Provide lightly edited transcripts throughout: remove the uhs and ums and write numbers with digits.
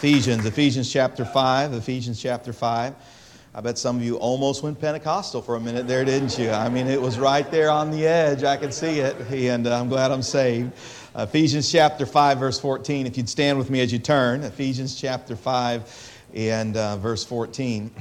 Ephesians chapter 5. I bet some of you almost went Pentecostal for a minute there, didn't you? I mean, it was right there on the edge. I could see it, and I'm glad I'm saved. Ephesians chapter 5, verse 14. If you'd stand with me as you turn. Ephesians chapter 5 and verse 14.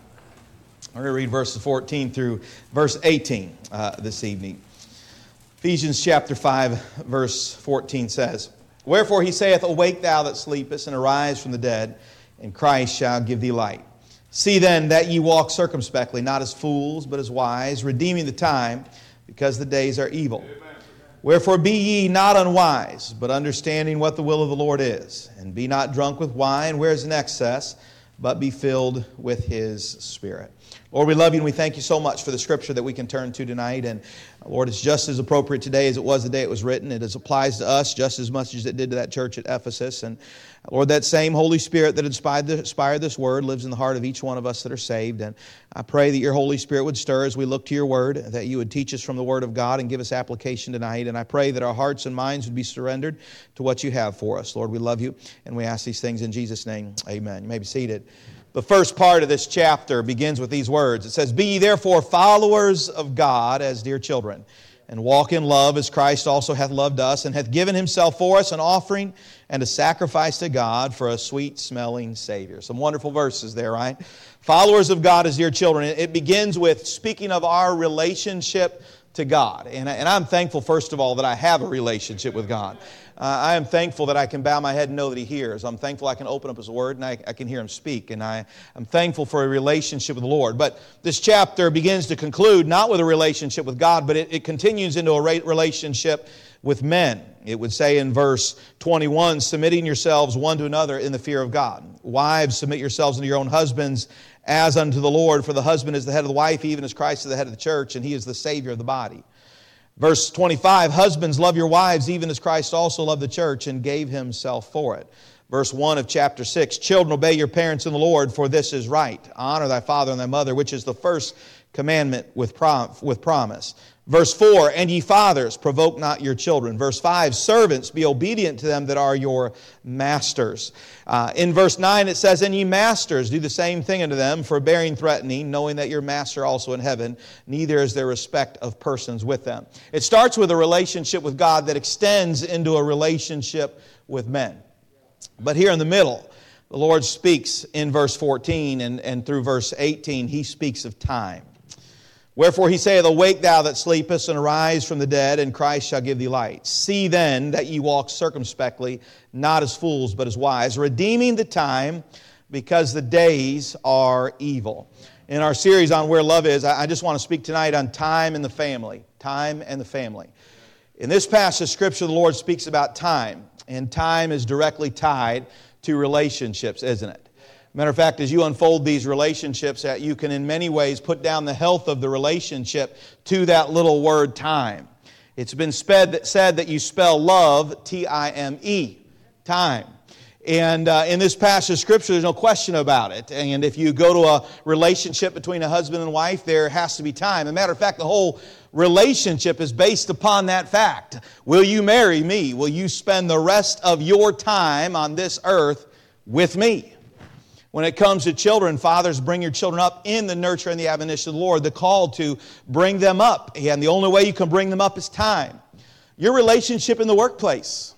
We're going to read verses 14 through verse 18 this evening. Ephesians chapter 5, verse 14 says, "Wherefore he saith, Awake thou that sleepest, and arise from the dead, and Christ shall give thee light. See then that ye walk circumspectly, not as fools, but as wise, redeeming the time, because the days are evil. Amen. Wherefore be ye not unwise, but understanding what the will of the Lord is. And be not drunk with wine, whereas in excess, but be filled with His Spirit." Lord, we love you and we thank you so much for the scripture that we can turn to tonight. And Lord, it's just as appropriate today as it was the day it was written. It applies to us just as much as it did to that church at Ephesus. And Lord, that same Holy Spirit that inspired this word lives in the heart of each one of us that are saved. And I pray that your Holy Spirit would stir as we look to your word, that you would teach us from the word of God and give us application tonight. And I pray that our hearts and minds would be surrendered to what you have for us. Lord, we love you and we ask these things in Jesus' name. Amen. You may be seated. The first part of this chapter begins with these words. It says, "Be ye therefore followers of God as dear children, and walk in love as Christ also hath loved us, and hath given himself for us an offering and a sacrifice to God for a sweet-smelling Savior." Some wonderful verses there, right? Followers of God as dear children. It begins with speaking of our relationship to God. And I'm thankful, first of all, that I have a relationship with God. I am thankful that I can bow my head and know that He hears. I'm thankful I can open up His Word and I can hear Him speak. And I'm thankful for a relationship with the Lord. But this chapter begins to conclude not with a relationship with God, but it continues into a relationship with men. It would say in verse 21, "Submitting yourselves one to another in the fear of God. Wives, submit yourselves unto your own husbands as unto the Lord. For the husband is the head of the wife, even as Christ is the head of the church, and He is the Savior of the body." Verse 25, "Husbands, love your wives, even as Christ also loved the church and gave Himself for it." Verse 1 of chapter 6, "Children, obey your parents in the Lord, for this is right. Honor thy father and thy mother, which is the first commandment with promise." Verse 4, "And ye fathers, provoke not your children." Verse 5, "Servants, be obedient to them that are your masters." In verse 9 it says, "And ye masters, do the same thing unto them, forbearing threatening, knowing that your master also in heaven, neither is there respect of persons with them." It starts with a relationship with God that extends into a relationship with men. But here in the middle, the Lord speaks in verse 14 and through verse 18, He speaks of time. "Wherefore he saith, Awake thou that sleepest, and arise from the dead, and Christ shall give thee light. See then that ye walk circumspectly, not as fools, but as wise, redeeming the time, because the days are evil." In our series on Where Love Is, I just want to speak tonight on time and the family. Time and the family. In this passage of Scripture, the Lord speaks about time, and time is directly tied to relationships, isn't it? Matter of fact, as you unfold these relationships, you can in many ways put down the health of the relationship to that little word time. It's been said that you spell love T-I-M-E, time. And in this passage of Scripture, there's no question about it. And if you go to a relationship between a husband and wife, there has to be time. As a matter of fact, the whole relationship is based upon that fact. Will you marry me? Will you spend the rest of your time on this earth with me? When it comes to children, fathers, bring your children up in the nurture and the admonition of the Lord, the call to bring them up. And the only way you can bring them up is time. Your relationship in the workplace,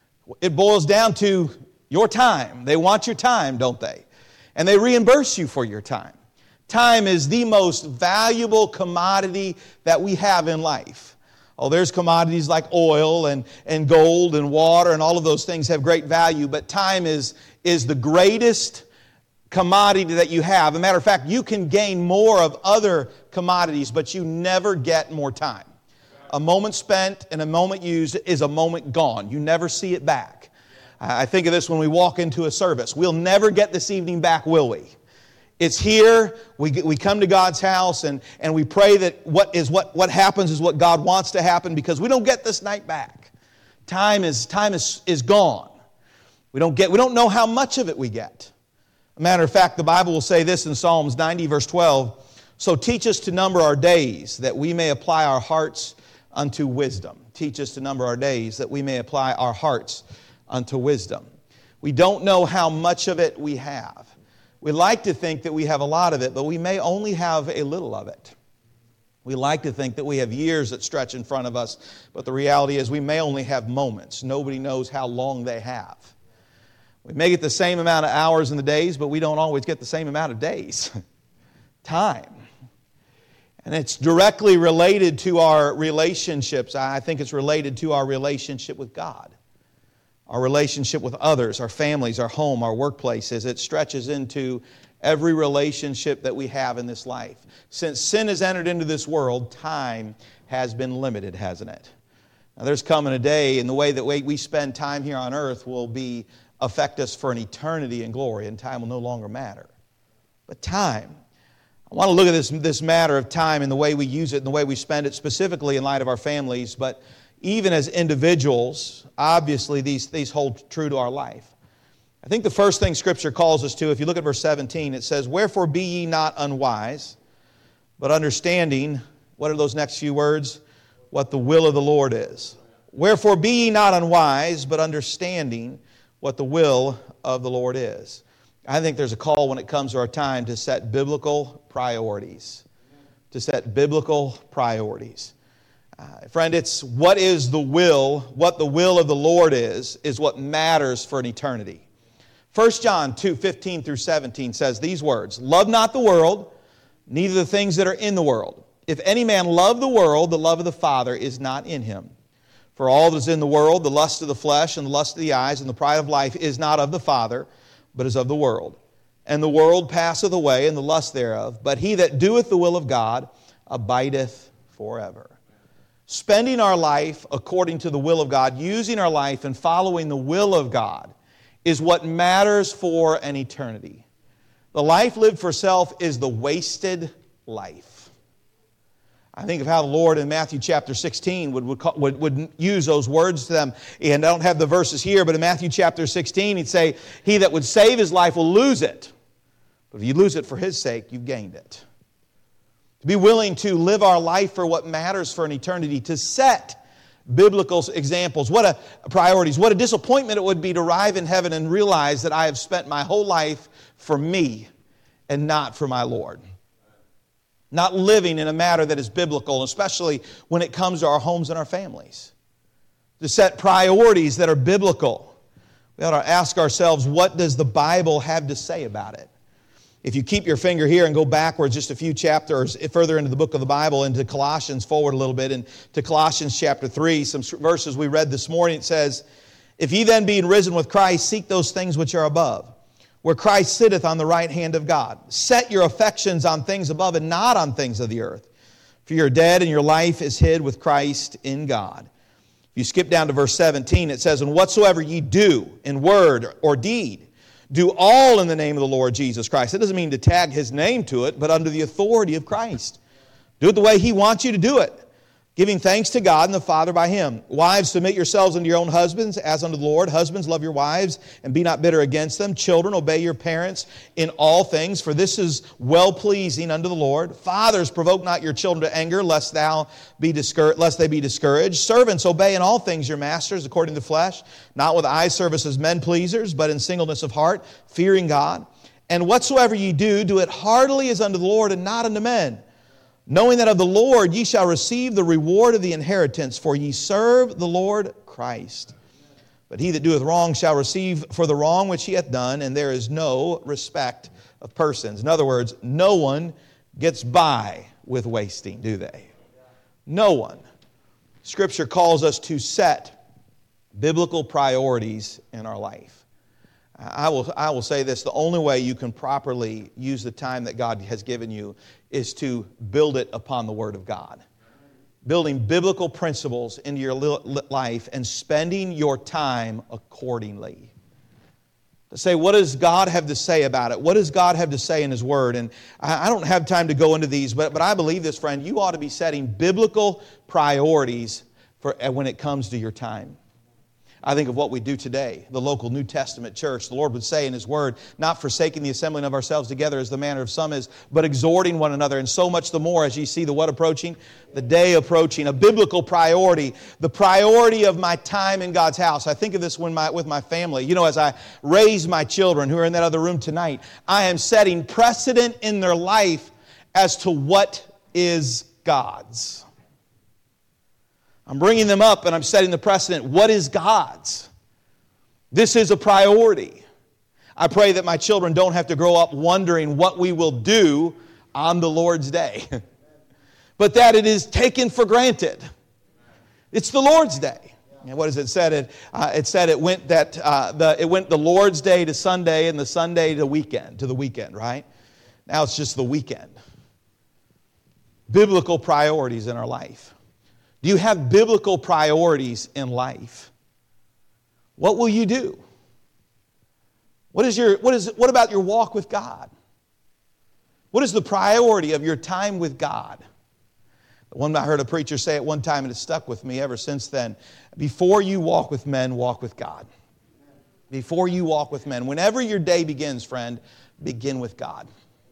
it boils down to your time. They want your time, don't they? And they reimburse you for your time. Time is the most valuable commodity that we have in life. Oh, there's commodities like oil and gold and water, and all of those things have great value, but time is the greatest commodity that you have. As a matter of fact, you can gain more of other commodities, but you never get more time. A moment spent and a moment used is a moment gone. You never see it back. I think of this when we walk into a service. We'll never get this evening back, will we? It's here. We come to God's house and we pray that what happens is what God wants to happen, because we don't get this night back. Time is gone. We don't know how much of it we get. Matter of fact, the Bible will say this in Psalms 90, verse 12. "So teach us to number our days, that we may apply our hearts unto wisdom." Teach us to number our days, that we may apply our hearts unto wisdom. We don't know how much of it we have. We like to think that we have a lot of it, but we may only have a little of it. We like to think that we have years that stretch in front of us, but the reality is we may only have moments. Nobody knows how long they have. We may get the same amount of hours in the days, but we don't always get the same amount of days. Time. And it's directly related to our relationships. I think it's related to our relationship with God, our relationship with others, our families, our home, our workplaces. It stretches into every relationship that we have in this life. Since sin has entered into this world, time has been limited, hasn't it? Now, there's coming a day, and the way that we spend time here on earth will affect us for an eternity in glory, and time will no longer matter. But time, I want to look at this matter of time and the way we use it and the way we spend it, specifically in light of our families, but even as individuals, obviously these hold true to our life. I think the first thing Scripture calls us to, if you look at verse 17, it says, "Wherefore be ye not unwise, but understanding," what are those next few words? "What the will of the Lord is." "Wherefore be ye not unwise, but understanding what the will of the Lord is." I think there's a call when it comes to our time to set biblical priorities. To set biblical priorities. Friend, it's what the will of the Lord is what matters for an eternity. 1 John 2:15 through 17 says these words, "Love not the world, neither the things that are in the world. If any man love the world, the love of the Father is not in him. For all that is in the world, the lust of the flesh and the lust of the eyes and the pride of life is not of the Father, but is of the world. And the world passeth away, and the lust thereof. But he that doeth the will of God abideth forever." Spending our life according to the will of God, using our life and following the will of God, is what matters for an eternity. The life lived for self is the wasted life. I think of how the Lord in Matthew chapter 16 would use those words to them. And I don't have the verses here, but in Matthew chapter 16 he'd say, "He that would save his life will lose it. But if you lose it for his sake, you've gained it." To be willing to live our life for what matters for an eternity, to set biblical examples, priorities. What a disappointment it would be to arrive in heaven and realize that I have spent my whole life for me and not for my Lord. Not living in a manner that is biblical, especially when it comes to our homes and our families. To set priorities that are biblical. We ought to ask ourselves, what does the Bible have to say about it? If you keep your finger here and go backwards just a few chapters further into the book of the Bible, into Colossians, forward a little bit, and to Colossians chapter 3, some verses we read this morning, it says, "If ye then being risen with Christ, seek those things which are above, where Christ sitteth on the right hand of God. Set your affections on things above and not on things of the earth. For you're dead and your life is hid with Christ in God." If you skip down to verse 17, it says, "And whatsoever ye do in word or deed, do all in the name of the Lord Jesus Christ." It doesn't mean to tag His name to it, but under the authority of Christ. Do it the way He wants you to do it, giving thanks to God and the Father by Him. "Wives, submit yourselves unto your own husbands, as unto the Lord. Husbands, love your wives, and be not bitter against them. Children, obey your parents in all things, for this is well-pleasing unto the Lord. Fathers, provoke not your children to anger, lest they be discouraged. Servants, obey in all things your masters, according to the flesh, not with eye service as men pleasers, but in singleness of heart, fearing God. And whatsoever ye do, do it heartily as unto the Lord, and not unto men, knowing that of the Lord ye shall receive the reward of the inheritance, for ye serve the Lord Christ. But he that doeth wrong shall receive for the wrong which he hath done, and there is no respect of persons." In other words, no one gets by with wasting, do they? No one. Scripture calls us to set biblical priorities in our life. I will say this, the only way you can properly use the time that God has given you is to build it upon the Word of God. Building biblical principles into your life and spending your time accordingly. To say, what does God have to say about it? What does God have to say in His Word? And I don't have time to go into these, but I believe this, friend, you ought to be setting biblical priorities for when it comes to your time. I think of what we do today, the local New Testament church. The Lord would say in His Word, not forsaking the assembling of ourselves together as the manner of some is, but exhorting one another, and so much the more as ye see the what approaching? The day approaching. A biblical priority, the priority of my time in God's house. I think of this with my family. You know, as I raise my children who are in that other room tonight, I am setting precedent in their life as to what is God's. I'm bringing them up and I'm setting the precedent. What is God's? This is a priority. I pray that my children don't have to grow up wondering what we will do on the Lord's day. But that it is taken for granted. It's the Lord's day. And what is it said? It said it went the Lord's day to Sunday and the Sunday to the weekend, right? Now it's just the weekend. Biblical priorities in our life. Do you have biblical priorities in life? What will you do? What about your walk with God? What is the priority of your time with God? I heard a preacher say it one time and it stuck with me ever since then. Before you walk with men, walk with God. Before you walk with men. Whenever your day begins, friend, begin with God.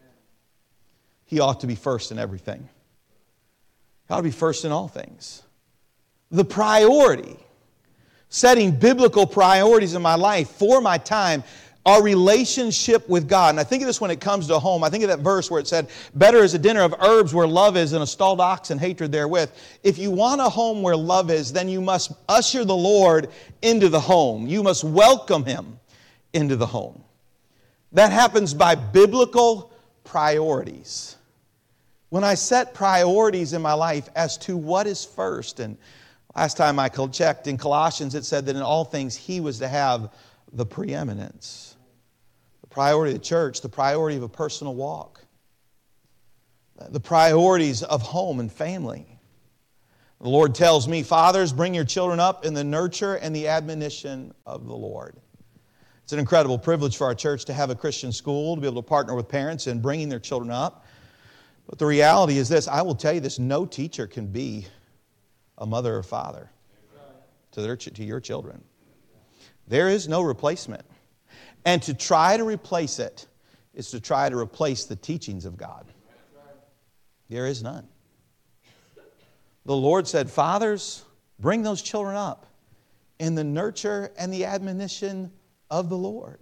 He ought to be first in everything. He ought to be first in all things. The priority, setting biblical priorities in my life for my time, our relationship with God. And I think of this when it comes to home. I think of that verse where it said, better is a dinner of herbs where love is than a stalled ox and hatred therewith. If you want a home where love is, then you must usher the Lord into the home. You must welcome Him into the home. That happens by biblical priorities. When I set priorities in my life as to what is first, and last time I checked in Colossians, it said that in all things He was to have the preeminence. The priority of the church, the priority of a personal walk, the priorities of home and family. The Lord tells me, fathers, bring your children up in the nurture and the admonition of the Lord. It's an incredible privilege for our church to have a Christian school, to be able to partner with parents in bringing their children up. But the reality is this, I will tell you this, no teacher can be a mother or father to your children. There is no replacement. And to try to replace it is to try to replace the teachings of God. There is none. The Lord said, fathers, bring those children up in the nurture and the admonition of the Lord.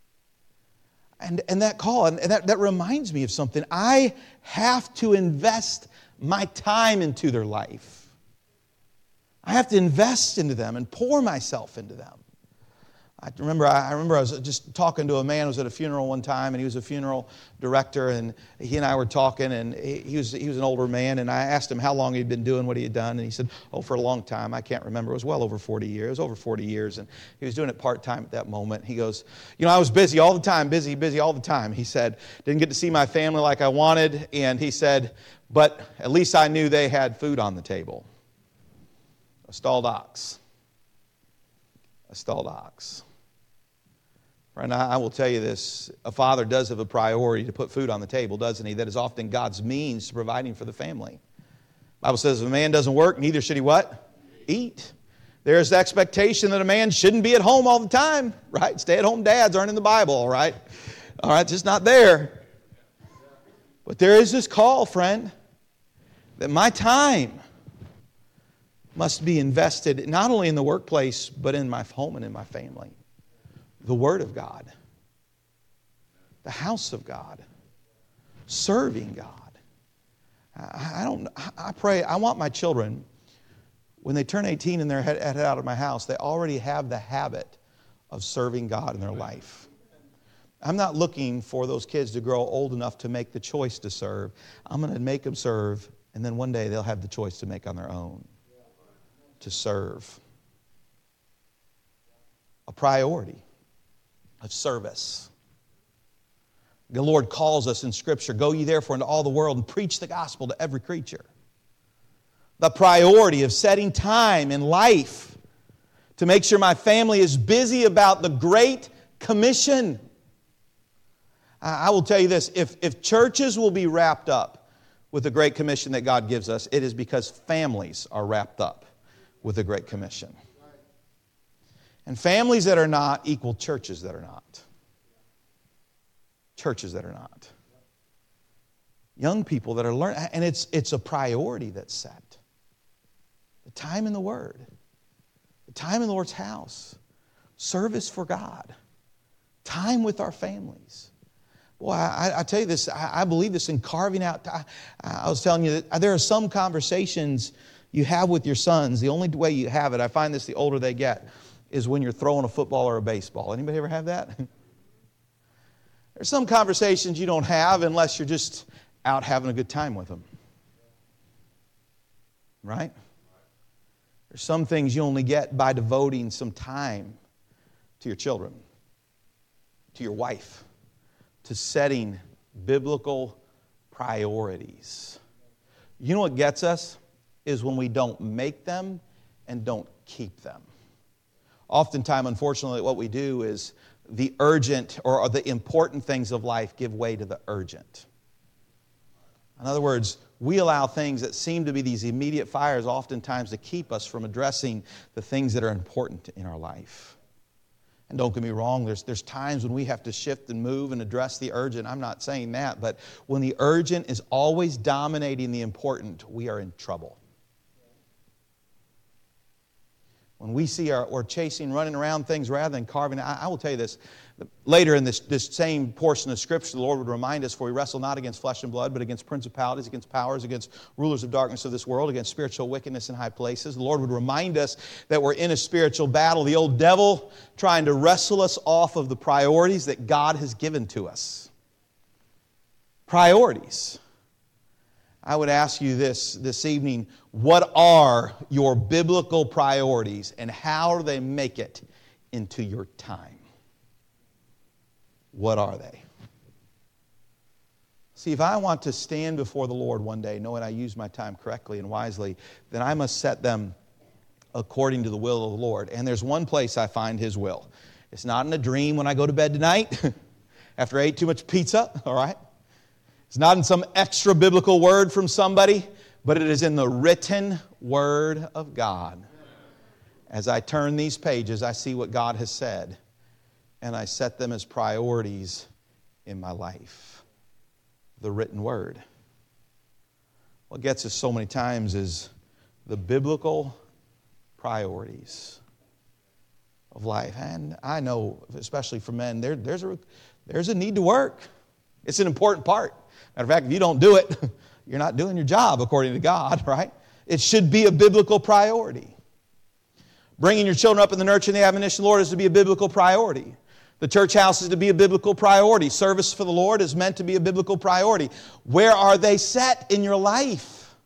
And that call, and that reminds me of something. I have to invest my time into their life. I have to invest into them and pour myself into them. I remember I was just talking to a man who was at a funeral one time, and he was a funeral director, and he and I were talking, and he was an older man, and I asked him how long he'd been doing what he had done, and he said, for a long time. I can't remember. It was well over 40 years. It was over 40 years, and he was doing it part-time at that moment. He goes, I was busy all the time, busy all the time. He said, didn't get to see my family like I wanted, and he said, but at least I knew they had food on the table. A stalled ox. A stalled ox. Friend, I will tell you this, a father does have a priority to put food on the table, doesn't he? That is often God's means to providing for the family. The Bible says if a man doesn't work, neither should he what? Eat. There's the expectation that a man shouldn't be at home all the time, right? Stay-at-home dads aren't in the Bible, all right? All right, it's just not there. But there is this call, friend, that my time must be invested not only in the workplace, but in my home and in my family. The Word of God, the house of God, serving God. I pray, I want my children, when they turn 18 and they're headed out of my house, they already have the habit of serving God in their life. I'm not looking for those kids to grow old enough to make the choice to serve. I'm going to make them serve, and then one day they'll have the choice to make on their own, to serve. A priority of service. The Lord calls us in Scripture, go ye therefore into all the world and preach the gospel to every creature. The priority of setting time in life to make sure my family is busy about the Great Commission. I will tell you this, if churches will be wrapped up with the Great Commission that God gives us, it is because families are wrapped up with the Great Commission. And families that are not equal churches that are not. Churches that are not. Young people that are learning, and it's a priority that's set. The time in the Word. The time in the Lord's house. Service for God. Time with our families. Boy, I tell you this, I believe this in carving out. I was telling you that there are some conversations you have with your sons. The only way you have it, I find this the older they get, is when you're throwing a football or a baseball. Anybody ever have that? There's some conversations you don't have unless you're just out having a good time with them. Right? There's some things you only get by devoting some time to your children, to your wife, to setting biblical priorities. You know what gets us? Is when we don't make them and don't keep them. Oftentimes, unfortunately, what we do is the urgent or the important things of life give way to the urgent. In other words, we allow things that seem to be these immediate fires oftentimes to keep us from addressing the things that are important in our life. And don't get me wrong, there's times when we have to shift and move and address the urgent. I'm not saying that, but when the urgent is always dominating the important, we are in trouble. When we see we're chasing, running around things rather than carving, I will tell you this. Later in this same portion of Scripture, the Lord would remind us, for we wrestle not against flesh and blood, but against principalities, against powers, against rulers of darkness of this world, against spiritual wickedness in high places. The Lord would remind us that we're in a spiritual battle. The old devil trying to wrestle us off of the priorities that God has given to us. Priorities. I would ask you this evening, what are your biblical priorities and how do they make it into your time? What are they? See, if I want to stand before the Lord one day knowing I use my time correctly and wisely, then I must set them according to the will of the Lord. And there's one place I find His will. It's not in a dream when I go to bed tonight after I ate too much pizza, all right? It's not in some extra biblical word from somebody, but it is in the written Word of God. As I turn these pages, I see what God has said, and I set them as priorities in my life. The written Word. What gets us so many times is the biblical priorities of life. And I know, especially for men, there's a need to work. It's an important part. Matter of fact, if you don't do it, you're not doing your job according to God, right? It should be a biblical priority. Bringing your children up in the nurture and the admonition of the Lord is to be a biblical priority. The church house is to be a biblical priority. Service for the Lord is meant to be a biblical priority. Where are they set in your life?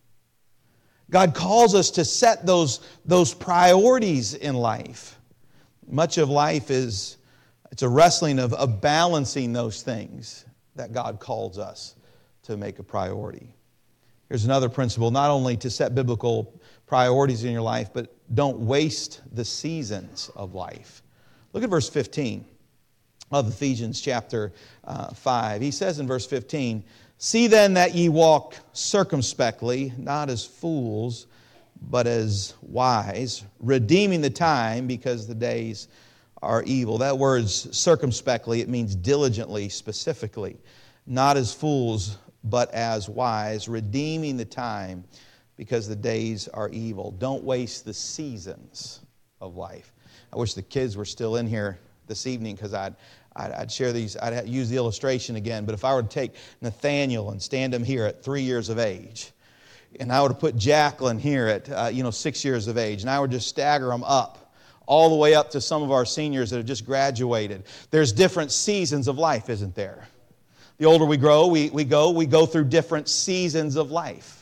God calls us to set those priorities in life. Much of life it's a wrestling of balancing those things that God calls us to make a priority. Here's another principle, not only to set biblical priorities in your life, but don't waste the seasons of life. Look at verse 15 of Ephesians chapter 5. He says in verse 15, "See then that ye walk circumspectly, not as fools, but as wise, redeeming the time, because the days are evil." That word's circumspectly, it means diligently, specifically. Not as fools, but as wise, redeeming the time, because the days are evil. Don't waste the seasons of life. I wish the kids were still in here this evening, because I'd share these, I'd use the illustration again. But if I were to take Nathaniel and stand him here at 3 years of age, and I were to put Jacqueline here at 6 years of age, and I would just stagger them up, all the way up to some of our seniors that have just graduated. There's different seasons of life, isn't there? The older we grow, we go through different seasons of life.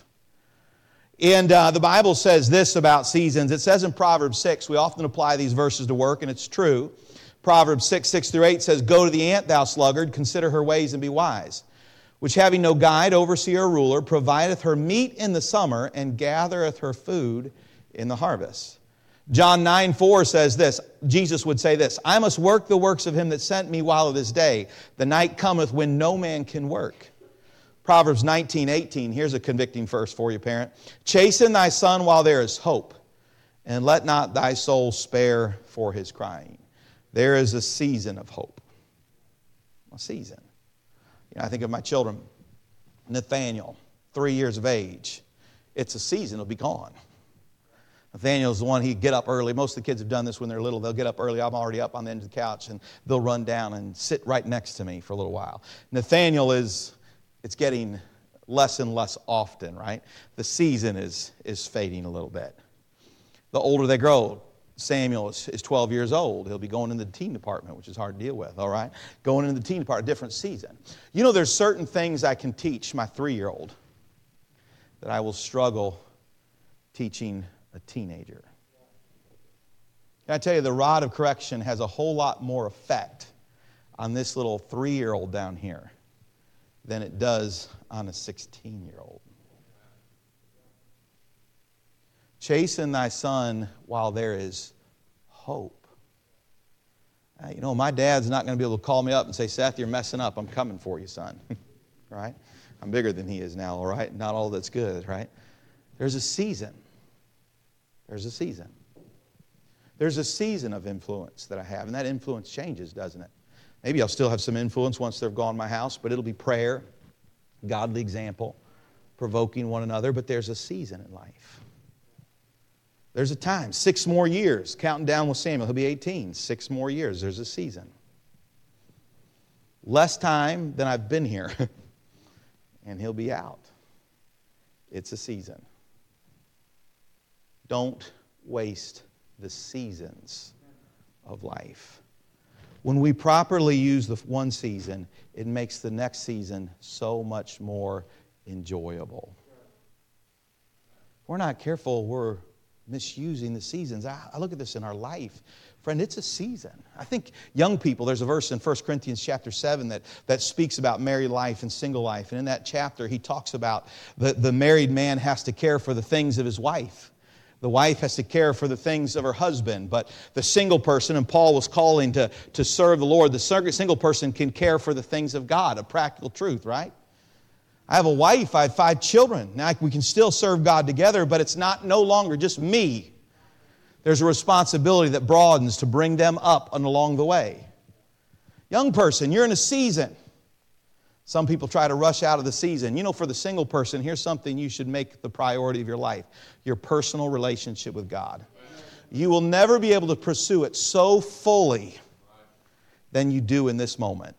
And the Bible says this about seasons. It says in Proverbs 6, we often apply these verses to work, and it's true. Proverbs 6:6-8 says, "Go to the ant, thou sluggard, consider her ways and be wise, which having no guide, overseer, or ruler, provideth her meat in the summer, and gathereth her food in the harvest." John 9:4 says this, Jesus would say this, "I must work the works of him that sent me while it is day. The night cometh when no man can work." Proverbs 19:18, here's a convicting verse for you, parent. "Chasten thy son while there is hope, and let not thy soul spare for his crying. There is a season of hope. A season. I think of my children. Nathaniel, 3 years of age. It's a season, it'll be gone. Nathaniel's the one, he'd get up early. Most of the kids have done this when they're little. They'll get up early. I'm already up on the end of the couch, and they'll run down and sit right next to me for a little while. Nathaniel it's getting less and less often, right? The season is fading a little bit. The older they grow, Samuel is 12 years old. He'll be going into the teen department, which is hard to deal with, all right? Going into the teen department, different season. There's certain things I can teach my 3-year-old that I will struggle teaching a teenager. Can I tell you, the rod of correction has a whole lot more effect on this little 3-year-old down here than it does on a 16-year-old. Chasten thy son while there is hope. My dad's not going to be able to call me up and say, Seth, you're messing up. I'm coming for you, son. Right? I'm bigger than he is now, all right? Not all that's good, right? There's a season. There's a season. There's a season of influence that I have, and that influence changes, doesn't it? Maybe I'll still have some influence once they've gone to my house, but it'll be prayer, godly example, provoking one another, but there's a season in life. There's a time, 6 more years, counting down with Samuel. He'll be 18, 6 more years. There's a season. Less time than I've been here, and he'll be out. It's a season. Don't waste the seasons of life. When we properly use the one season, it makes the next season so much more enjoyable. If we're not careful, we're misusing the seasons. I look at this in our life. Friend, it's a season. I think young people, there's a verse in 1 Corinthians chapter 7 that speaks about married life and single life. And in that chapter, he talks about the married man has to care for the things of his wife. The wife has to care for the things of her husband. But the single person, and Paul was calling to serve the Lord, the single person can care for the things of God, a practical truth, right? I have a wife, I have 5 children. Now we can still serve God together, but it's no longer just me. There's a responsibility that broadens to bring them up and along the way. Young person, you're in a season. Some people try to rush out of the season. For the single person, here's something you should make the priority of your life. Your personal relationship with God. You will never be able to pursue it so fully than you do in this moment.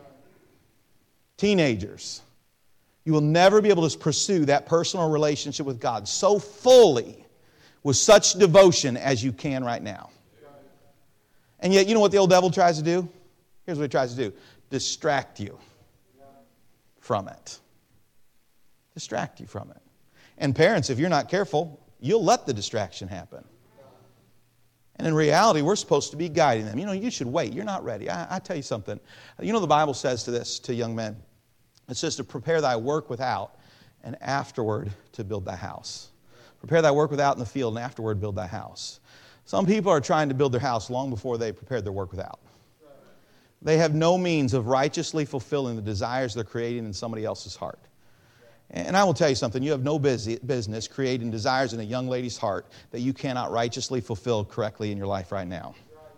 Teenagers, you will never be able to pursue that personal relationship with God so fully with such devotion as you can right now. And yet, you know what the old devil tries to do? Here's what he tries to do. Distract you from it. Distract you from it. And parents, if you're not careful, you'll let the distraction happen. And in reality, we're supposed to be guiding them. You should wait. You're not ready. I tell you something. The Bible says to young men, it says to prepare thy work without, and afterward to build thy house. Prepare thy work without in the field, and afterward build thy house. Some people are trying to build their house long before they prepared their work without. They have no means of righteously fulfilling the desires they're creating in somebody else's heart. And I will tell you something, you have no business creating desires in a young lady's heart that you cannot righteously fulfill correctly in your life right now.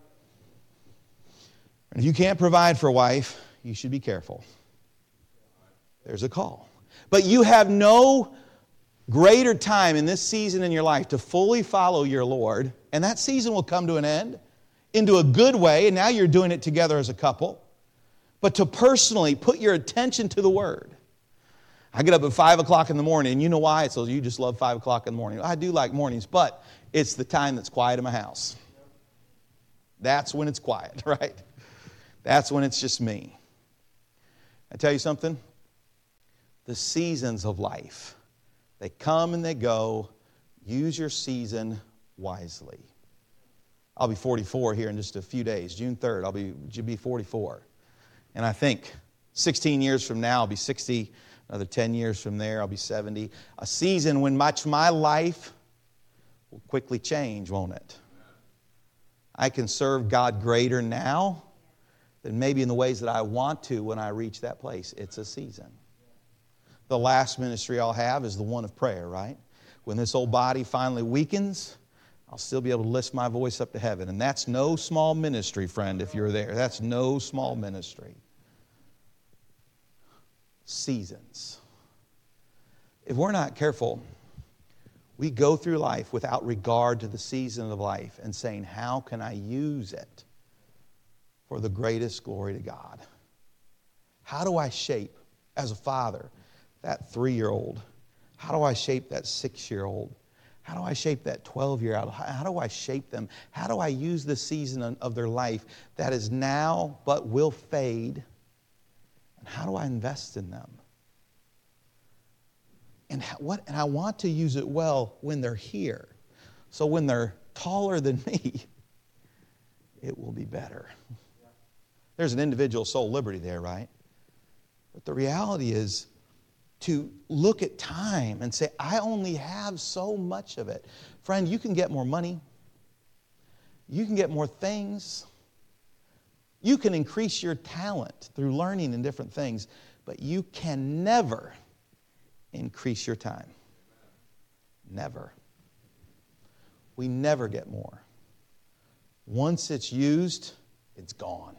And if you can't provide for a wife, you should be careful. There's a call. But you have no greater time in this season in your life to fully follow your Lord, and that season will come to an end into a good way, and now you're doing it together as a couple, but to personally put your attention to the Word. I get up at 5 o'clock in the morning, and you know why? It's so you just love 5 o'clock in the morning. I do like mornings, but it's the time that's quiet in my house. That's when it's quiet, right? That's when it's just me. I tell you something? The seasons of life, they come and they go. Use your season wisely. I'll be 44 here in just a few days. June 3rd, I'll be 44. And I think 16 years from now, I'll be 60. Another 10 years from there, I'll be 70. A season when much of my life will quickly change, won't it? I can serve God greater now than maybe in the ways that I want to when I reach that place. It's a season. The last ministry I'll have is the one of prayer, right? When this old body finally weakens, I'll still be able to lift my voice up to heaven. And that's no small ministry, friend, if you're there. That's no small ministry. Seasons. If we're not careful, we go through life without regard to the season of life and saying, how can I use it for the greatest glory to God? How do I shape, as a father, that 3-year-old? How do I shape that 6-year-old? How do I shape that 12-year-old? How do I shape them? How do I use the season of their life that is now but will fade? And how do I invest in them? And I want to use it well when they're here. So when they're taller than me, it will be better. There's an individual soul liberty there, right? But the reality is, to look at time and say, I only have so much of it. Friend, you can get more money. You can get more things. You can increase your talent through learning in different things, but you can never increase your time. Never. We never get more. Once it's used, it's gone.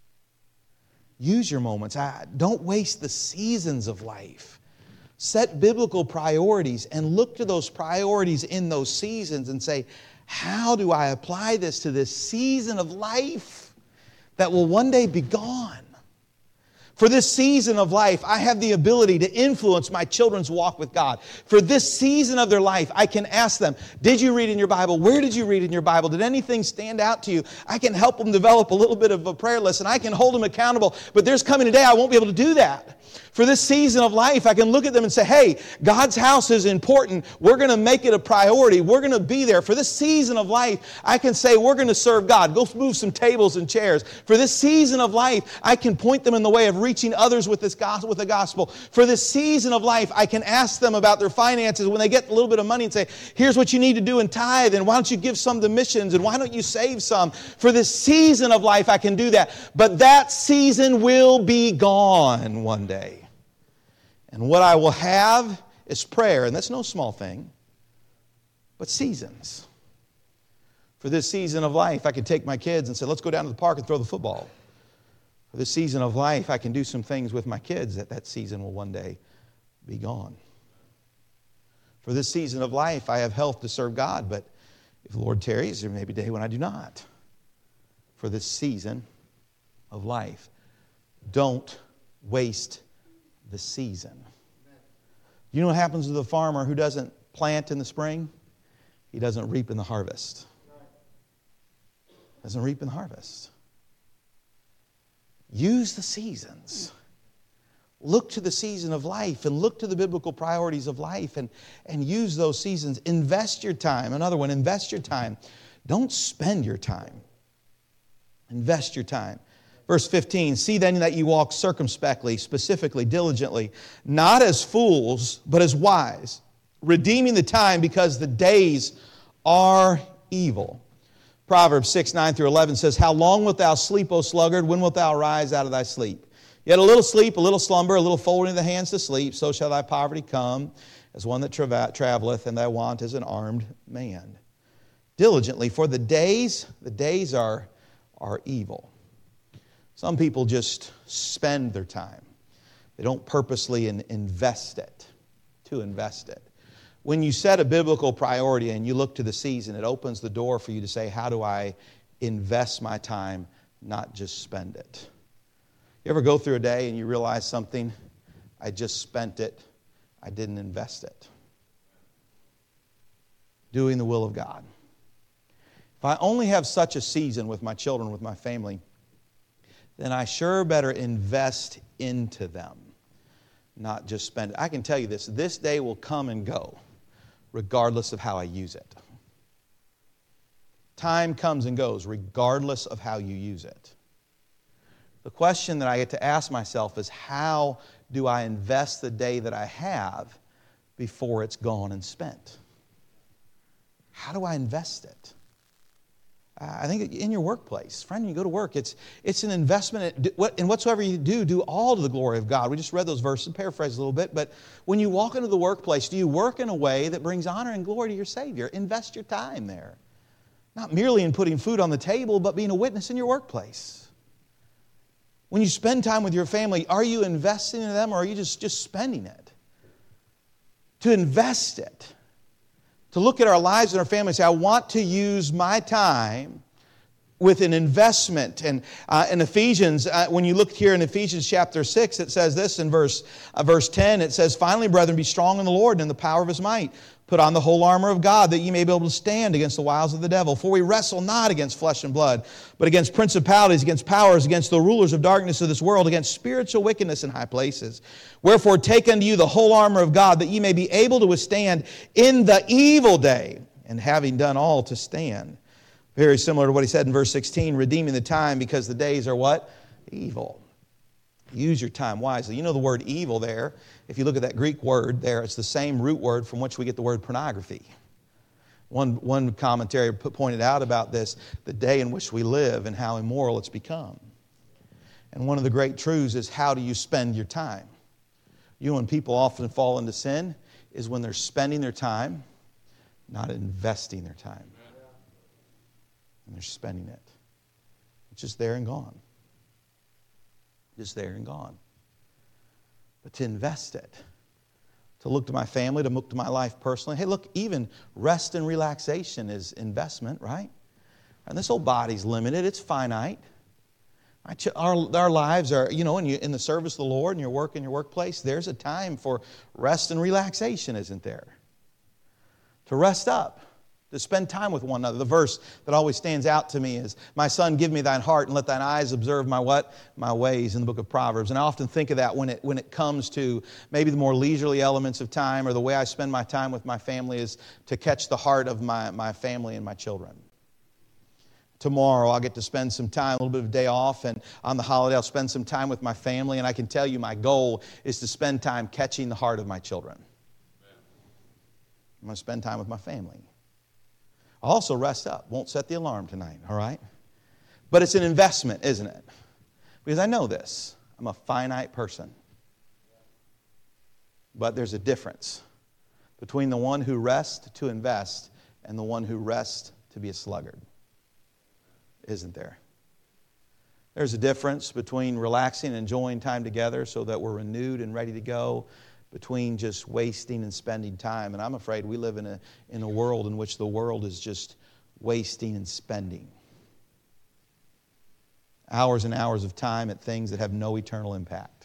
Use your moments. Don't waste the seasons of life. Set biblical priorities and look to those priorities in those seasons and say, how do I apply this to this season of life that will one day be gone? For this season of life, I have the ability to influence my children's walk with God. For this season of their life, I can ask them, did you read in your Bible? Where did you read in your Bible? Did anything stand out to you? I can help them develop a little bit of a prayer list, and I can hold them accountable. But there's coming a day I won't be able to do that. For this season of life, I can look at them and say, hey, God's house is important. We're going to make it a priority. We're going to be there. For this season of life, I can say, we're going to serve God. Go move some tables and chairs. For this season of life, I can point them in the way of reaching others with this gospel, with the gospel. For this season of life, I can ask them about their finances when they get a little bit of money and say, here's what you need to do in tithe, and why don't you give some to missions, and why don't you save some? For this season of life, I can do that. But that season will be gone one day. And what I will have is prayer, and that's no small thing, but seasons. For this season of life, I can take my kids and say, let's go down to the park and throw the football. For this season of life, I can do some things with my kids that season will one day be gone. For this season of life, I have health to serve God, but if the Lord tarries, there may be a day when I do not. For this season of life, don't waste the season. You know what happens to the farmer who doesn't plant in the spring? He doesn't reap in the harvest. Doesn't reap in the harvest. Use the seasons. Look to the season of life and look to the biblical priorities of life and use those seasons. Invest your time. Another one, invest your time. Don't spend your time. Invest your time. Verse 15, see then that you walk circumspectly, specifically, diligently, not as fools, but as wise, redeeming the time because the days are evil. Proverbs 6, 9 through 11 says, how long wilt thou sleep, O sluggard? When wilt thou rise out of thy sleep? Yet a little sleep, a little slumber, a little folding of the hands to sleep, so shall thy poverty come as one that traveleth, and thy want as an armed man. Diligently, for the days are evil. Some people just spend their time. They don't purposely invest it, to invest it. When you set a biblical priority and you look to the season, it opens the door for you to say, how do I invest my time, not just spend it? You ever go through a day and you realize something? I just spent it. I didn't invest it. Doing the will of God. If I only have such a season with my children, with my family, then I sure better invest into them, not just spend it. I can tell you this day will come and go, regardless of how I use it. Time comes and goes, regardless of how you use it. The question that I get to ask myself is, how do I invest the day that I have before it's gone and spent? How do I invest it? I think in your workplace, friend, you go to work, it's an investment. And whatsoever you do all to the glory of God. We just read those verses, paraphrase a little bit. But when you walk into the workplace, do you work in a way that brings honor and glory to your Savior? Invest your time there. Not merely in putting food on the table, but being a witness in your workplace. When you spend time with your family, are you investing in them or are you just spending it? To invest it. To look at our lives and our family and say, I want to use my time with an investment. And in Ephesians, when you look here in Ephesians chapter 6, it says this in verse 10. It says, finally, brethren, be strong in the Lord and in the power of His might. Put on the whole armor of God, that ye may be able to stand against the wiles of the devil. For we wrestle not against flesh and blood, but against principalities, against powers, against the rulers of darkness of this world, against spiritual wickedness in high places. Wherefore take unto you the whole armor of God, that ye may be able to withstand in the evil day, and having done all to stand. Very similar to what he said in verse 16, redeeming the time because the days are what? Evil. Use your time wisely. You know the word evil there, if you look at that Greek word there, it's the same root word from which we get the word pornography. One commentary pointed out about this, the day in which we live and how immoral it's become. And one of the great truths is, how do you spend your time? You know, when people often fall into sin is when they're spending their time, not investing their time. And they're spending it. It's just there and gone. Just there and gone. But to invest it, to look to my family, to look to my life personally. Hey, look, even rest and relaxation is investment, right? And this old body's limited. It's finite. Our lives are, you know, in the service of the Lord, in your work, in your workplace, there's a time for rest and relaxation, isn't there? To rest up. To spend time with one another. The verse that always stands out to me is, my son, give me thine heart and let thine eyes observe my what? My ways, in the book of Proverbs. And I often think of that when it comes to maybe the more leisurely elements of time, or the way I spend my time with my family is to catch the heart of my family and my children. Tomorrow I'll get to spend some time, a little bit of a day off, and on the holiday I'll spend some time with my family, and I can tell you my goal is to spend time catching the heart of my children. I'm going to spend time with my family. I'll also rest up. Won't set the alarm tonight, all right? But it's an investment, isn't it? Because I know this. I'm a finite person. But there's a difference between the one who rests to invest and the one who rests to be a sluggard. Isn't there? There's a difference between relaxing and enjoying time together so that we're renewed and ready to go, between just wasting and spending time. And I'm afraid we live in a world in which the world is just wasting and spending hours and hours of time at things that have no eternal impact,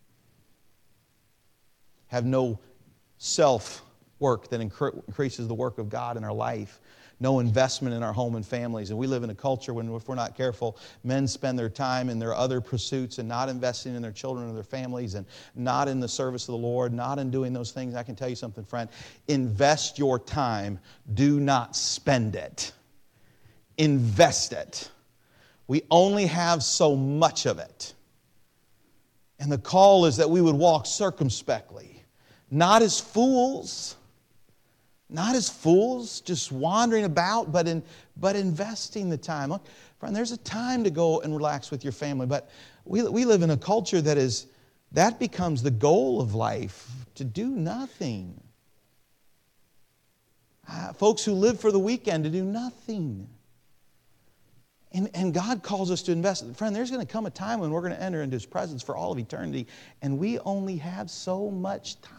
have no self-work that increases the work of God in our life, no investment in our home and families. And we live in a culture when, if we're not careful, men spend their time in their other pursuits and not investing in their children or their families, and not in the service of the Lord, not in doing those things. I can tell you something, friend. Invest your time. Do not spend it. Invest it. We only have so much of it. And the call is that we would walk circumspectly, not as fools, just wandering about, but investing the time. Look, friend, there's a time to go and relax with your family, but we live in a culture that becomes the goal of life, to do nothing. Folks who live for the weekend to do nothing. And God calls us to invest. Friend, there's going to come a time when we're going to enter into His presence for all of eternity, and we only have so much time.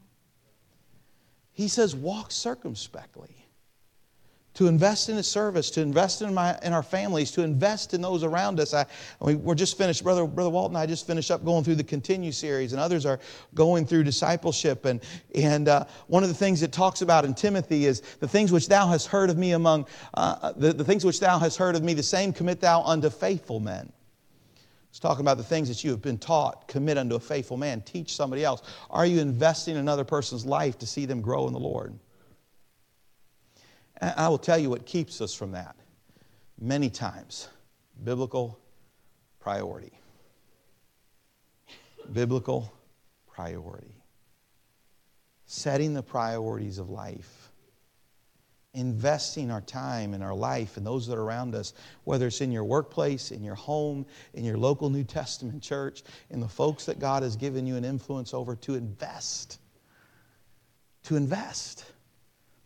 He says, walk circumspectly. To invest in His service, to invest in our families, to invest in those around us. We're just finished, Brother Walt and I just finished up going through the Continue series, and others are going through discipleship. And one of the things it talks about in Timothy is, the things which thou hast heard of me the things which thou hast heard of me, the same commit thou unto faithful men. It's talking about the things that you have been taught. Commit unto a faithful man. Teach somebody else. Are you investing in another person's life to see them grow in the Lord? And I will tell you what keeps us from that. Many times, biblical priority. Biblical priority. Setting the priorities of life. Investing our time and our life and those that are around us, whether it's in your workplace, in your home, in your local New Testament church, in the folks that God has given you an influence over, to invest. To invest.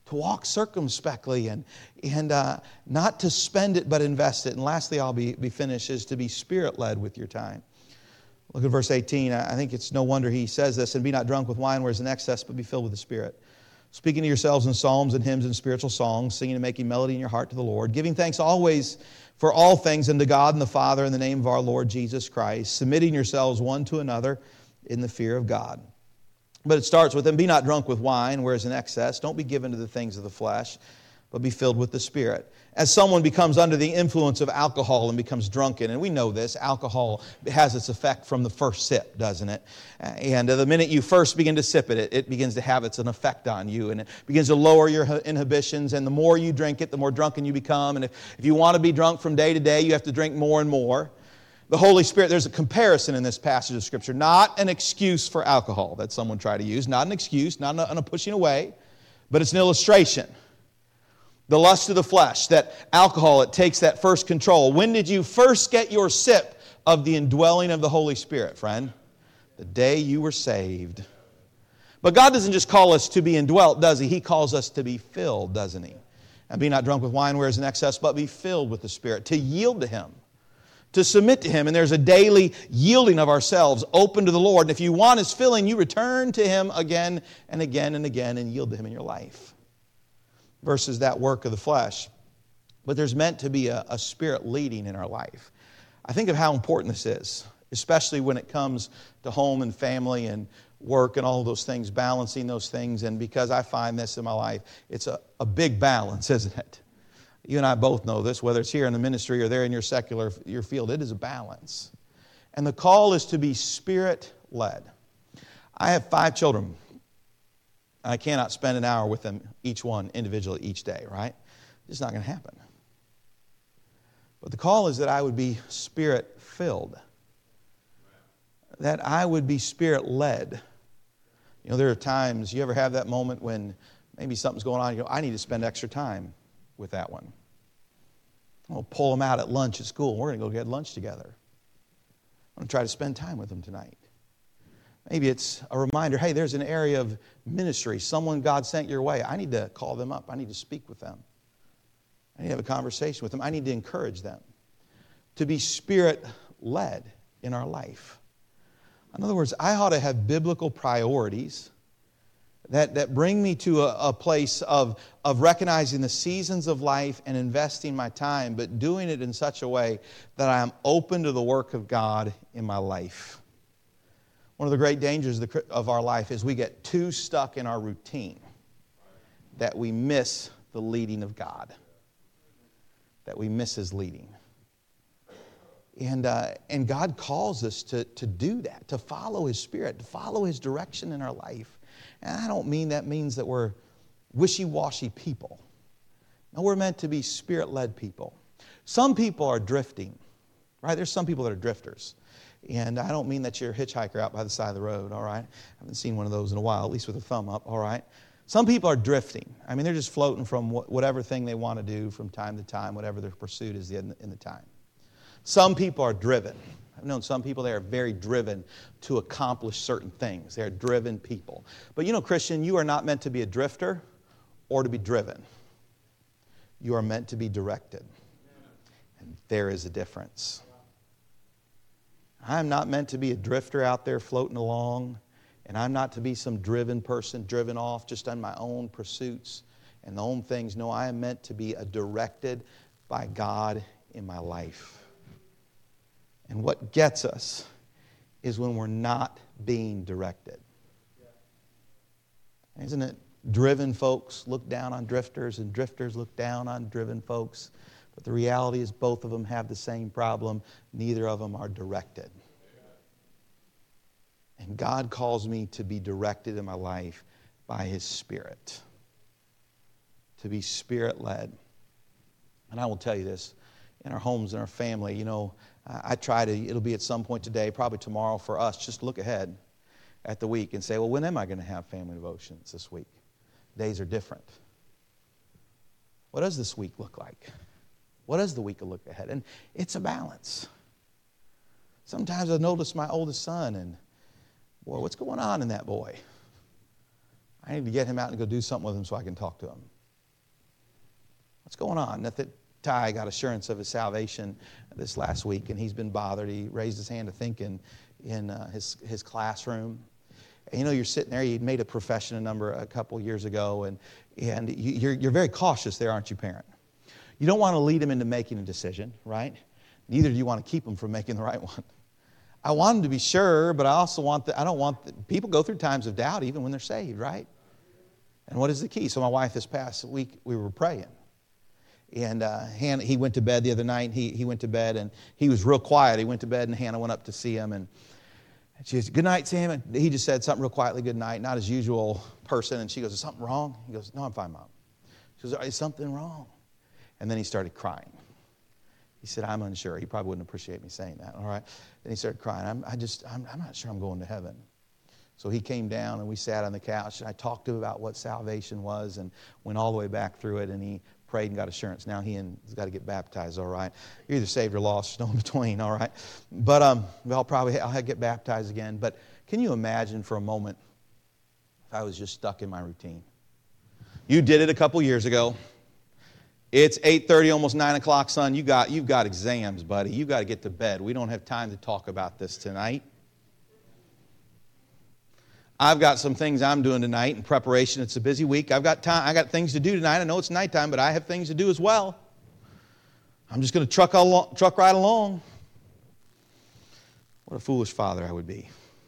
to walk circumspectly and not to spend it but invest it. And lastly, I'll be finished, is to be Spirit-led with your time. Look at verse 18. I think it's no wonder he says this, and be not drunk with wine where is an excess, but be filled with the Spirit. Speaking to yourselves in psalms and hymns and spiritual songs, singing and making melody in your heart to the Lord, giving thanks always for all things unto God and the Father in the name of our Lord Jesus Christ, submitting yourselves one to another in the fear of God. But it starts with, and be not drunk with wine, where is an excess. Don't be given to the things of the flesh, but be filled with the Spirit. As someone becomes under the influence of alcohol and becomes drunken, and we know this, alcohol has its effect from the first sip, doesn't it? And the minute you first begin to sip it, it begins to have an effect on you, and it begins to lower your inhibitions, and the more you drink it, the more drunken you become, and if you want to be drunk from day to day, you have to drink more and more. The Holy Spirit, there's a comparison in this passage of Scripture, not an excuse for alcohol that someone tried to use, not an excuse, not a pushing away, but it's an illustration. The lust of the flesh, that alcohol, it takes that first control. When did you first get your sip of the indwelling of the Holy Spirit, friend? The day you were saved. But God doesn't just call us to be indwelt, does He? He calls us to be filled, doesn't He? And be not drunk with wine where is an excess, but be filled with the Spirit, to yield to Him, to submit to Him. And there's a daily yielding of ourselves open to the Lord. And if you want His filling, you return to Him again and again and again and yield to Him in your life. Versus that work of the flesh. But there's meant to be a Spirit leading in our life. I think of how important this is, especially when it comes to home and family and work and all of those things, balancing those things. And because I find this in my life, it's a big balance, isn't it? You and I both know this, whether it's here in the ministry or there in your field, it is a balance. And the call is to be Spirit-led. I have 5 children. I cannot spend an hour with them, each one individually, each day, right? It's not going to happen. But the call is that I would be Spirit-filled. That I would be Spirit-led. You know, there are times, you ever have that moment when maybe something's going on, you go, I need to spend extra time with that one. I'll pull them out at lunch at school. We're going to go get lunch together. I'm going to try to spend time with them tonight. Maybe it's a reminder, hey, there's an area of ministry, someone God sent your way. I need to call them up. I need to speak with them. I need to have a conversation with them. I need to encourage them to be Spirit-led in our life. In other words, I ought to have biblical priorities that bring me to a place of recognizing the seasons of life and investing my time, but doing it in such a way that I am open to the work of God in my life. One of the great dangers of our life is we get too stuck in our routine that we miss the leading of God, that we miss His leading. And God calls us to do that, to follow His Spirit, to follow His direction in our life. And I don't mean that means that we're wishy-washy people. No, we're meant to be Spirit-led people. Some people are drifting, right? There's some people that are drifters. And I don't mean that you're a hitchhiker out by the side of the road, all right? I haven't seen one of those in a while, at least with a thumb up, all right? Some people are drifting. I mean, they're just floating from whatever thing they want to do from time to time, whatever their pursuit is in the time. Some people are driven. I've known some people, they are very driven to accomplish certain things. They're driven people. But you know, Christian, you are not meant to be a drifter or to be driven. You are meant to be directed. And there is a difference. I'm not meant to be a drifter out there floating along, and I'm not to be some driven person, driven off just on my own pursuits and the own things. No, I am meant to be a directed by God in my life. And what gets us is when we're not being directed. Isn't it? Driven folks look down on drifters, and drifters look down on driven folks. But the reality is both of them have the same problem. Neither of them are directed. And God calls me to be directed in my life by His Spirit. To be Spirit-led. And I will tell you this, in our homes, in our family, you know, I try to, it'll be at some point today, probably tomorrow for us, just look ahead at the week and say, well, when am I going to have family devotions this week? Days are different. What does this week look like? What does the week look ahead? And it's a balance. Sometimes I notice my oldest son and, boy, what's going on in that boy? I need to get him out and go do something with him so I can talk to him. What's going on? That Ty got assurance of his salvation this last week, and he's been bothered. He raised his hand to think in his classroom. And you're sitting there. You'd made a profession a couple years ago, and you're very cautious there, aren't you, parent? You don't want to lead him into making a decision, right? Neither do you want to keep him from making the right one. I want him to be sure, but I don't want people go through times of doubt even when they're saved, right? And what is the key? So my wife this past week, we were praying. And Hannah, he went to bed the other night. He went to bed, and he was real quiet. He went to bed, and Hannah went up to see him. And she said, "Good night, Sam." And he just said something real quietly, "Good night," not his usual person. And she goes, "Is something wrong?" He goes, "No, I'm fine, Mom." She goes, "Is something wrong?" And then he started crying. He said, "I'm unsure." He probably wouldn't appreciate me saying that, all right? Then he started crying. I'm not sure I'm going to heaven. So he came down, and we sat on the couch, and I talked to him about what salvation was and went all the way back through it, and he prayed and got assurance. Now he's got to get baptized, all right? You're either saved or lost, no in between, all right? But I'll get baptized again. But can you imagine for a moment if I was just stuck in my routine? You did it a couple years ago. It's 8:30, almost 9 o'clock, son. You've got exams, buddy. You've got to get to bed. We don't have time to talk about this tonight. I've got some things I'm doing tonight in preparation. It's a busy week. I've got time. I got things to do tonight. I know it's nighttime, but I have things to do as well. I'm just going to truck right along. What a foolish father I would be.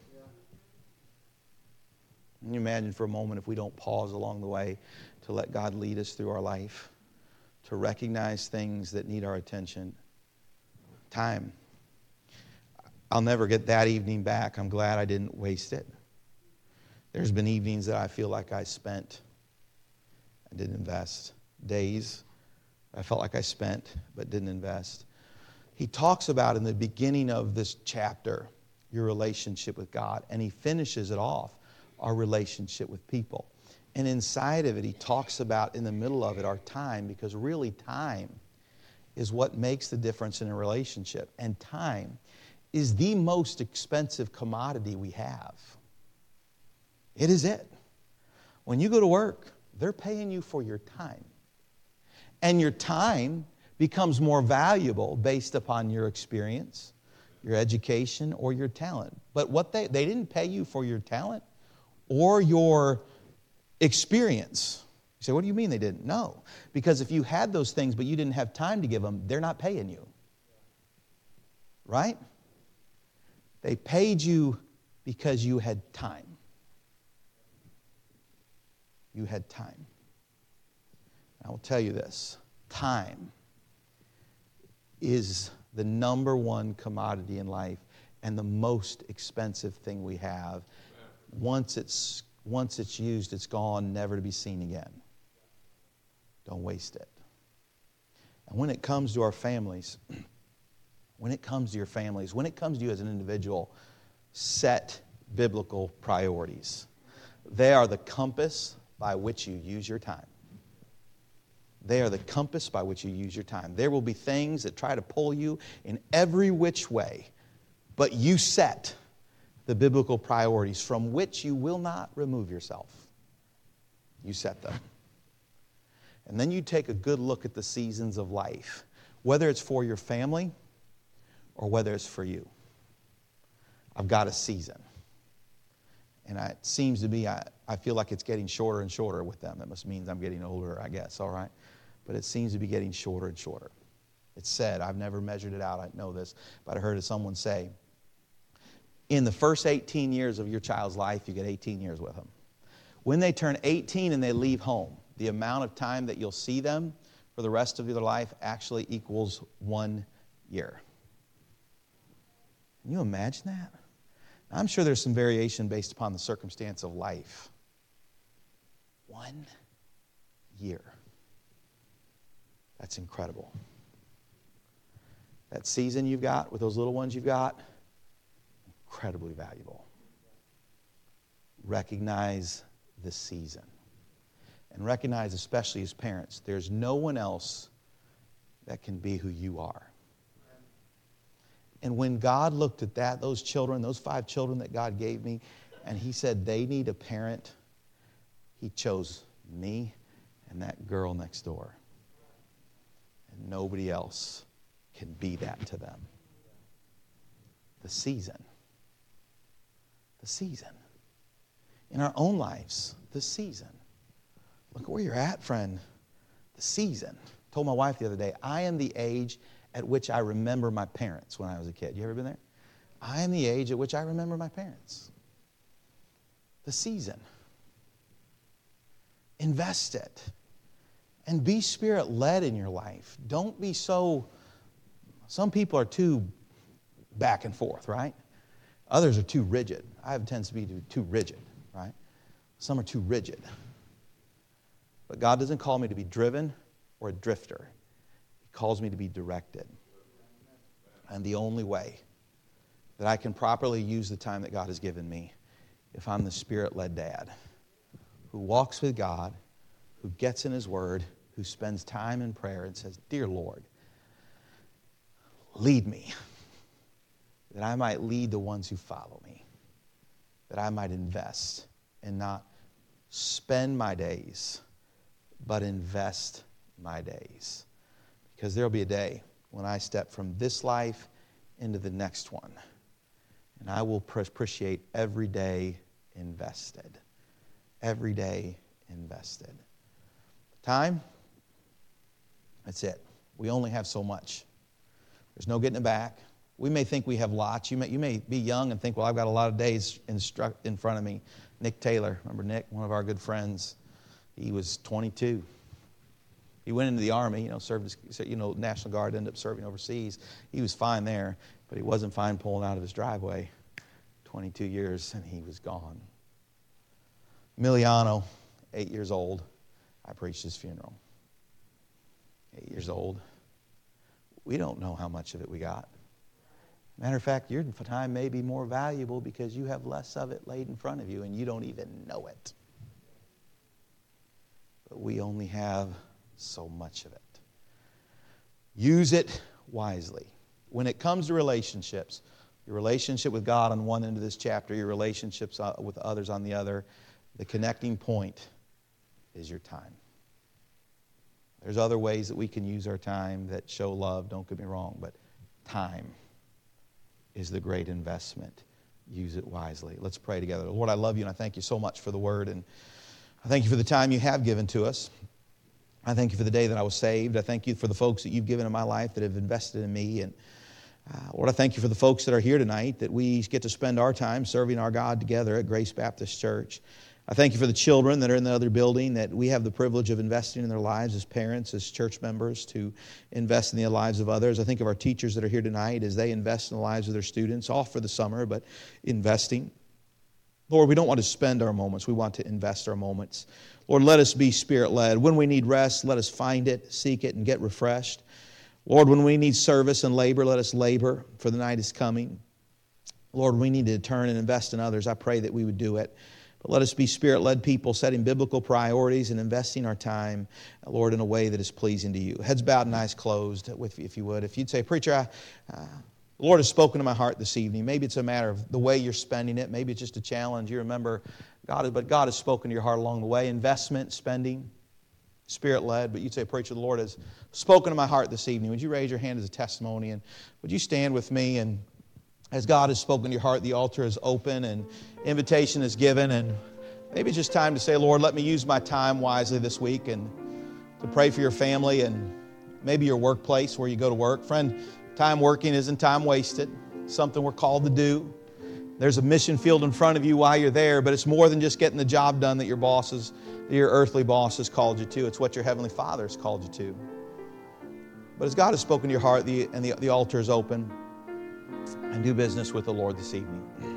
Can you imagine for a moment if we don't pause along the way to let God lead us through our life, to recognize things that need our attention? Time. I'll never get that evening back. I'm glad I didn't waste it. There's been evenings that I feel like I didn't invest. Days I felt like I spent but didn't invest. He talks about in the beginning of this chapter your relationship with God, and he finishes it off, our relationship with people. And inside of it, he talks about, in the middle of it, our time, because really time is what makes the difference in a relationship. And time is the most expensive commodity we have. It is it. When you go to work, they're paying you for your time. And your time becomes more valuable based upon your experience, your education, or your talent. But they didn't pay you for your talent or your experience. You say, what do you mean they didn't? No. Because if you had those things but you didn't have time to give them, they're not paying you. Right? They paid you because you had time. You had time. I will tell you this. Time is the number one commodity in life and the most expensive thing we have. Once it's used, it's gone, never to be seen again. Don't waste it. And when it comes to our families, when it comes to your families, when it comes to you as an individual, set biblical priorities. They are the compass by which you use your time. They are the compass by which you use your time. There will be things that try to pull you in every which way, but you set the biblical priorities from which you will not remove yourself. You set them. And then you take a good look at the seasons of life, whether it's for your family or whether it's for you. I've got a season. And it seems to be, I feel like it's getting shorter and shorter with them. That must mean I'm getting older, I guess, all right? But it seems to be getting shorter and shorter. It's said, I've never measured it out, I know this, but I heard someone say, in the first 18 years of your child's life, you get 18 years with them. When they turn 18 and they leave home, the amount of time that you'll see them for the rest of their life actually equals 1 year. Can you imagine that? I'm sure there's some variation based upon the circumstance of life. 1 year. That's incredible. That season you've got with those little ones you've got, incredibly valuable. Recognize the season. And recognize, especially as parents, there's no one else that can be who you are. And when God looked at that, those children, those 5 children that God gave me, and he said they need a parent, he chose me and that girl next door. And nobody else can be that to them. The season. The season. In our own lives, the season. Look at where you're at, friend. The season. I told my wife the other day, I am the age at which I remember my parents when I was a kid. You ever been there? I am the age at which I remember my parents. The season. Invest it. And be Spirit-led in your life. Don't be so... Some people are too back and forth, right? Others are too rigid. I have a tendency to be too rigid, right? Some are too rigid. But God doesn't call me to be driven or a drifter. He calls me to be directed. And the only way that I can properly use the time that God has given me, if I'm the Spirit-led dad, who walks with God, who gets in His Word, who spends time in prayer and says, Dear Lord, lead me, that I might lead the ones who follow me, that I might invest and not spend my days, but invest my days. Because there will be a day when I step from this life into the next one, and I will appreciate every day invested. Every day invested. Time, that's it. We only have so much. There's no getting it back. We may think we have lots. You may be young and think, well, I've got a lot of days in front of me. Nick Taylor, remember Nick, one of our good friends? He was 22. He went into the Army, served as, National Guard, ended up serving overseas. He was fine there, but he wasn't fine pulling out of his driveway. 22 years, and he was gone. Emiliano, 8 years old. I preached his funeral. 8 years old. We don't know how much of it we got. Matter of fact, your time may be more valuable because you have less of it laid in front of you and you don't even know it. But we only have so much of it. Use it wisely. When it comes to relationships, your relationship with God on one end of this chapter, your relationships with others on the other, the connecting point is your time. There's other ways that we can use our time that show love, don't get me wrong, but time is the great investment. Use it wisely. Let's pray together. Lord, I love you and I thank you so much for the word, and I thank you for the time you have given to us. I thank you for the day that I was saved. I thank you for the folks that you've given in my life that have invested in me. And Lord, I thank you for the folks that are here tonight, that we get to spend our time serving our God together at Grace Baptist Church. I thank you for the children that are in the other building, that we have the privilege of investing in their lives as parents, as church members, to invest in the lives of others. I think of our teachers that are here tonight as they invest in the lives of their students, all for the summer, but investing. Lord, we don't want to spend our moments. We want to invest our moments. Lord, let us be Spirit-led. When we need rest, let us find it, seek it, and get refreshed. Lord, when we need service and labor, let us labor, for the night is coming. Lord, we need to turn and invest in others. I pray that we would do it. But let us be Spirit-led people, setting biblical priorities and investing our time, Lord, in a way that is pleasing to you. Heads bowed and eyes closed, if you would. If you'd say, Preacher, the Lord has spoken to my heart this evening. Maybe it's a matter of the way you're spending it. Maybe it's just a challenge. You remember, but God has spoken to your heart along the way. Investment, spending, Spirit-led. But you'd say, Preacher, the Lord has spoken to my heart this evening. Would you raise your hand as a testimony? And would you stand with me? And as God has spoken to your heart, the altar is open and invitation is given. And maybe it's just time to say, Lord, let me use my time wisely this week and to pray for your family and maybe your workplace where you go to work. Friend, time working isn't time wasted. It's something we're called to do. There's a mission field in front of you while you're there, but it's more than just getting the job done that your earthly boss has called you to. It's what your Heavenly Father has called you to. But as God has spoken to your heart and the altar is open, and do business with the Lord this evening.